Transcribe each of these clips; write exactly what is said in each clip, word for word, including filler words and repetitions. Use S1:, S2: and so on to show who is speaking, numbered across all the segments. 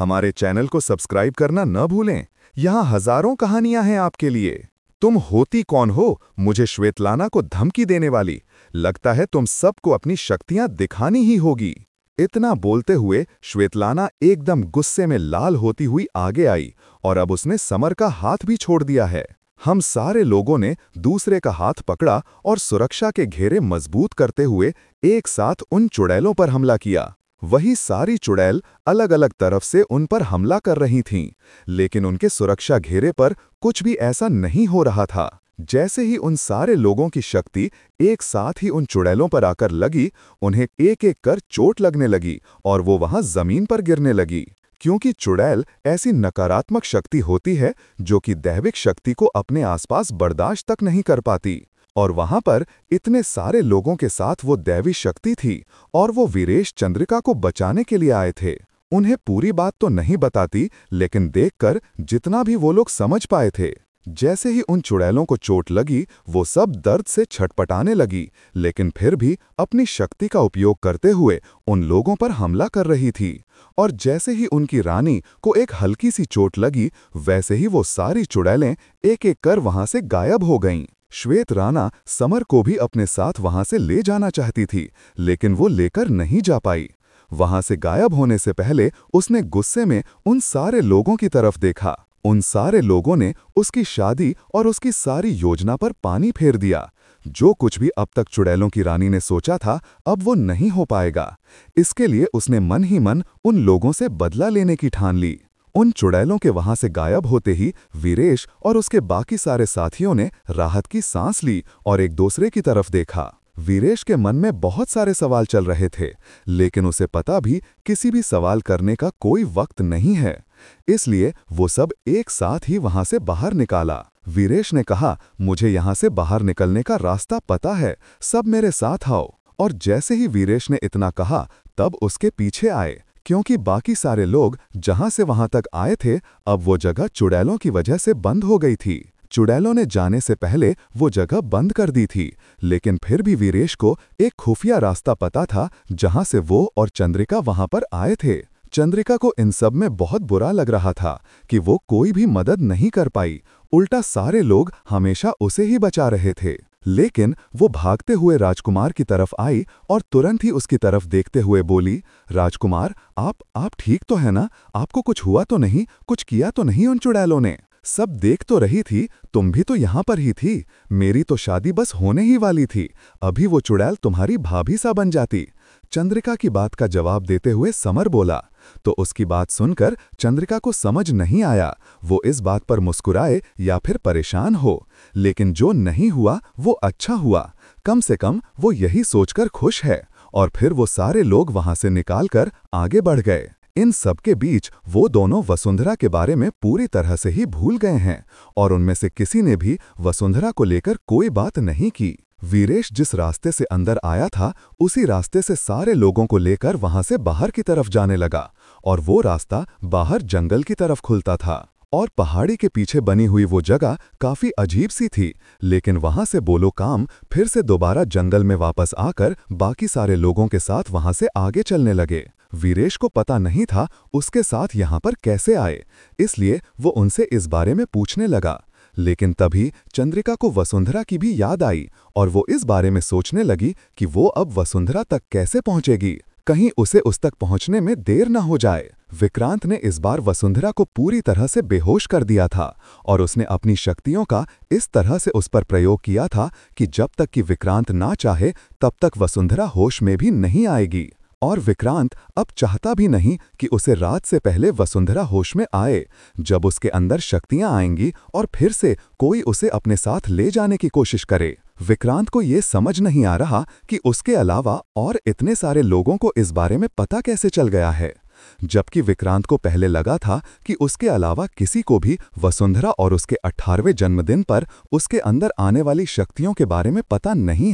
S1: हमारे चैनल को सब्सक्राइब करना न भूलें। यहाँ हजारों कहानियां हैं आपके लिए। तुम होती कौन हो, मुझे श्वेतलाना को धमकी देने वाली? लगता है तुम सबको अपनी शक्तियां दिखानी ही होगी। इतना बोलते हुए श्वेतलाना एकदम गुस्से में लाल होती हुई आगे आई और अब उसने समर का हाथ भी छोड़ दिया है। हम सारे लोगों ने दूसरे का हाथ पकड़ा और सुरक्षा के घेरे मजबूत करते हुए एक साथ उन चुड़ैलों पर हमला किया। वही सारी चुड़ैल अलग अलग तरफ से उन पर हमला कर रही थीं, लेकिन उनके सुरक्षा घेरे पर कुछ भी ऐसा नहीं हो रहा था। जैसे ही उन सारे लोगों की शक्ति एक साथ ही उन चुड़ैलों पर आकर लगी, उन्हें एक एक कर चोट लगने लगी और वो वहां जमीन पर गिरने लगी। क्योंकि चुड़ैल ऐसी नकारात्मक शक्ति होती है जो कि दैविक शक्ति को अपने आसपास बर्दाश्त तक नहीं कर पाती, और वहां पर इतने सारे लोगों के साथ वो दैवी शक्ति थी और वो वीरेश चंद्रिका को बचाने के लिए आए थे। उन्हें पूरी बात तो नहीं बताती, लेकिन देखकर जितना भी वो लोग समझ पाए थे। जैसे ही उन चुड़ैलों को चोट लगी, वो सब दर्द से छटपटाने लगी, लेकिन फिर भी अपनी शक्ति का उपयोग करते हुए उन लोगों पर हमला कर रही थी। और जैसे ही उनकी रानी को एक हल्की सी चोट लगी, वैसे ही वो सारी चुड़ैलें एक एक कर वहां से गायब हो गईं। श्वेत राना समर को भी अपने साथ वहां से ले जाना चाहती थी, लेकिन वो लेकर नहीं जा पाई। वहां से गायब होने से पहले उसने गुस्से में उन सारे लोगों की तरफ देखा। उन सारे लोगों ने उसकी शादी और उसकी सारी योजना पर पानी फेर दिया। जो कुछ भी अब तक चुड़ैलों की रानी ने सोचा था, अब वो नहीं हो पाएगा। इसके लिए उसने मन ही मन उन लोगों से बदला लेने की ठान ली। उन चुड़ैलों के वहां से गायब होते ही वीरेश और उसके बाकी सारे साथियों ने राहत की सांस ली और एक दूसरे की तरफ देखा। वीरेश के मन में बहुत सारे सवाल चल रहे थे, लेकिन उसे पता भी किसी भी सवाल करने का कोई वक्त नहीं है। इसलिए वो सब एक साथ ही वहां से बाहर निकाला। वीरेश ने कहा, मुझे यहां से बाहर निकलने का रास्ता पता है, सब मेरे साथ आओ। और जैसे ही वीरेश ने इतना कहा, तब उसके पीछे आए, क्योंकि बाकी सारे लोग जहां से वहां तक आए थे, अब वो जगह चुड़ैलों की वजह से बंद हो गई थी। चुड़ैलों ने जाने से पहले वो जगह बंद कर दी थी, लेकिन फिर भी वीरेश को एक खुफिया रास्ता पता था जहां से वो और चंद्रिका वहां पर आए थे। चंद्रिका को इन सब में बहुत बुरा लग रहा था कि वो कोई भी मदद नहीं कर पाई, उल्टा सारे लोग हमेशा उसे ही बचा रहे थे। लेकिन वो भागते हुए राजकुमार की तरफ आई और तुरंत ही उसकी तरफ देखते हुए बोली, राजकुमार, आप आप ठीक तो है ना? आपको कुछ हुआ तो नहीं? कुछ किया तो नहीं उन चुड़ैलों ने? सब देख तो रही थी, तुम भी तो यहाँ पर ही थी। मेरी तो शादी बस होने ही वाली थी, अभी वो चुड़ैल तुम्हारी भाभी सा बन जाती। चंद्रिका की बात का जवाब देते हुए समर बोला। तो उसकी बात सुनकर चंद्रिका को समझ नहीं आया वो इस बात पर मुस्कुराए या फिर परेशान हो, लेकिन जो नहीं हुआ वो अच्छा हुआ। कम से कम वो यही सोचकर खुश है। और फिर वो सारे लोग वहां से निकालकर आगे बढ़ गए। इन सब के बीच वो दोनों वसुंधरा के बारे में पूरी तरह से ही भूल गए हैं और उनमें से किसी ने भी वसुंधरा को लेकर कोई बात नहीं की। वीरेश जिस रास्ते से अंदर आया था, उसी रास्ते से सारे लोगों को लेकर वहां से बाहर की तरफ जाने लगा, और वो रास्ता बाहर जंगल की तरफ खुलता था। और पहाड़ी के पीछे बनी हुई वो जगह काफी अजीब सी थी, लेकिन वहां से बोलो काम फिर से दोबारा जंगल में वापस आकर बाकी सारे लोगों के साथ वहां से आगे चलने लगे। वीरेश को पता नहीं था उसके साथ यहाँ पर कैसे आए, इसलिए वो उनसे इस बारे में पूछने लगा। लेकिन तभी चंद्रिका को वसुंधरा की भी याद आई और वो इस बारे में सोचने लगी कि वो अब वसुंधरा तक कैसे पहुंचेगी, कहीं उसे उस तक पहुंचने में देर न हो जाए। विक्रांत ने इस बार वसुंधरा को पूरी तरह से बेहोश कर दिया था और उसने अपनी शक्तियों का इस तरह से उस पर प्रयोग किया था कि जब तक कि विक्रांत ना चाहे तब तक वसुंधरा होश में भी नहीं आएगी। और विक्रांत अब चाहता भी नहीं कि उसे रात से पहले वसुंधरा होश में आए, जब उसके अंदर शक्तियां आएंगी और फिर से कोई उसे अपने साथ ले जाने की कोशिश करे। विक्रांत को ये समझ नहीं आ रहा कि उसके अलावा और इतने सारे लोगों को इस बारे में पता कैसे चल गया है, जबकि विक्रांत को पहले लगा था कि उसके अलावा किसी को भी वसुंधरा और उसके अठारहवें जन्मदिन पर उसके अंदर आने वाली शक्तियों के बारे में पता नहीं है।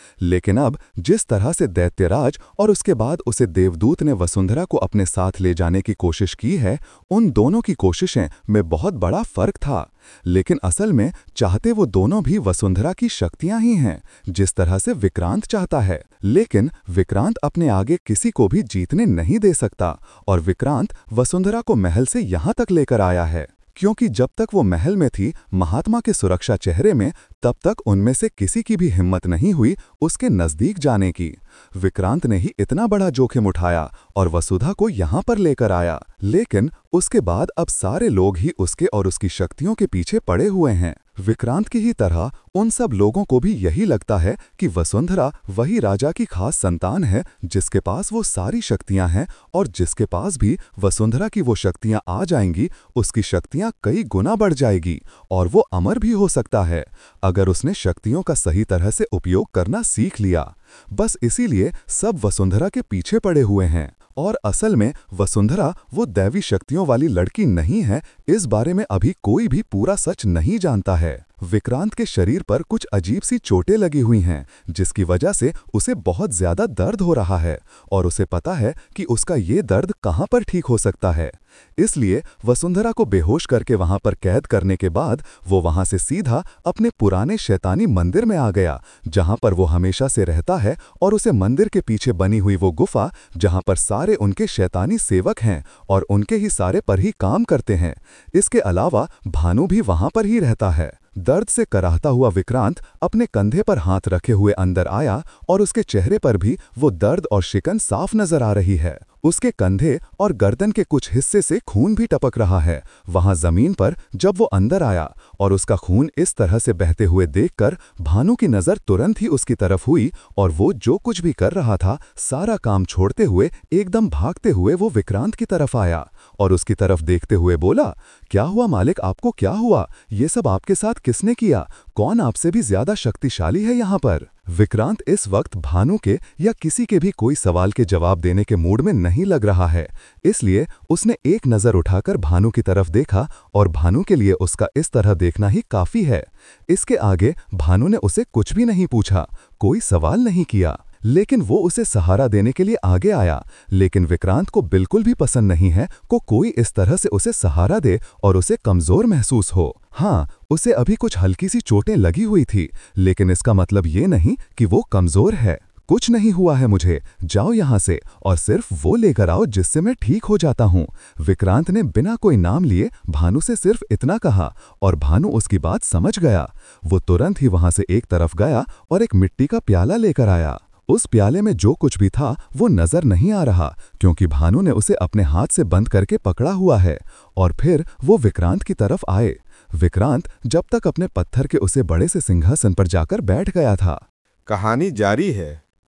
S1: लेकिन अब जिस तरह से दैत्यराज और उसके बाद उसे देवदूत ने वसुंधरा को अपने साथ ले जाने की कोशिश की है, उन दोनों की कोशिशें में बहुत बड़ा फर्क था। लेकिन असल में चाहते वो दोनों भी वसुंधरा की शक्तियां ही हैं, जिस तरह से विक्रांत चाहता है। लेकिन विक्रांत अपने आगे किसी को भी जीतने नहीं दे सकता, और विक्रांत वसुंधरा को महल से यहां तक लेकर आया है क्योंकि जब तक वो महल में थी महात्मा के सुरक्षा चेहरे में, तब तक उनमें से किसी की भी हिम्मत नहीं हुई उसके नजदीक जाने की। विक्रांत ने ही इतना बड़ा जोखिम उठाया और वसुधा को यहां पर लेकर आया, लेकिन उसके बाद अब सारे लोग ही उसके और उसकी शक्तियों के पीछे पड़े हुए हैं। विक्रांत की ही तरह उन सब लोगों को भी यही लगता है कि वसुंधरा वही राजा की खास संतान है जिसके पास वो सारी शक्तियां हैं, और जिसके पास भी वसुंधरा की वो शक्तियां आ जाएंगी उसकी शक्तियां कई गुना बढ़ जाएगी और वो अमर भी हो सकता है अगर उसने शक्तियों का सही तरह से उपयोग करना सीख लिया। बस इसीलिए सब वसुंधरा के पीछे पड़े हुए हैं, और असल में वसुंधरा वो दैवी शक्तियों वाली लड़की नहीं है, इस बारे में अभी कोई भी पूरा सच नहीं जानता है। विक्रांत के शरीर पर कुछ अजीब सी चोटें लगी हुई हैं, जिसकी वजह से उसे बहुत ज्यादा दर्द हो रहा है, और उसे पता है कि उसका ये दर्द कहां पर ठीक हो सकता है। इसलिए वसुंधरा को बेहोश करके वहां पर कैद करने के बाद वो वहां से सीधा अपने पुराने शैतानी मंदिर में आ गया, जहां पर वो हमेशा से रहता है, और उसे मंदिर के पीछे बनी हुई वो गुफा जहां पर सारे उनके शैतानी सेवक हैं और उनके ही सारे पर ही काम करते हैं। इसके अलावा भानु भी वहां पर ही रहता है। दर्द से कराहता हुआ विक्रांत अपने कंधे पर हाथ रखे हुए अंदर आया, और उसके चेहरे पर भी वो दर्द और शिकन साफ नजर आ रही है। उसके कंधे और गर्दन के कुछ हिस्से से खून भी टपक रहा है। वहां जमीन पर जब वो अंदर आया और उसका खून इस तरह से बहते हुए देखकर भानु की नजर तुरंत ही उसकी तरफ हुई, और वो जो कुछ भी कर रहा था सारा काम छोड़ते हुए एकदम भागते हुए वो विक्रांत की तरफ आया और उसकी तरफ देखते हुए बोला, क्या हुआ मालिक, आपको क्या हुआ? ये सब आपके साथ किसने किया? कौन आपसे भी ज्यादा शक्तिशाली है यहाँ पर? विक्रांत इस वक्त भानु के या किसी के भी कोई सवाल के जवाब देने के मूड में नहीं लग रहा है, इसलिए उसने एक नजर उठाकर भानु की तरफ देखा, और भानु के लिए उसका इस तरह देखना ही काफी है। इसके आगे भानु ने उसे कुछ भी नहीं पूछा, कोई सवाल नहीं किया, लेकिन वो उसे सहारा देने के लिए आगे आया। लेकिन विक्रांत को बिल्कुल भी पसंद नहीं है को कोई इस तरह से उसे सहारा दे और उसे कमजोर महसूस हो। हाँ, उसे अभी कुछ हल्की सी चोटें लगी हुई थी, लेकिन इसका मतलब ये नहीं कि वो कमजोर है। कुछ नहीं हुआ है मुझे, जाओ यहाँ से और सिर्फ वो लेकर आओ जिससे मैं ठीक हो जाता हूँ। विक्रांत ने बिना कोई नाम लिए भानु से सिर्फ इतना कहा, और भानु उसकी बात समझ गया। वो तुरंत ही वहां से एक तरफ गया और एक मिट्टी का प्याला लेकर आया। उस प्याले में जो कुछ भी था वो नजर नहीं आ रहा, क्योंकि भानु ने उसे अपने हाथ से बंद करके पकड़ा हुआ है। और फिर वो विक्रांत की तरफ आए। विक्रांत जब तक अपने पत्थर के उसे बड़े से सिंहासन पर जाकर बैठ गया था।
S2: कहानी जारी है।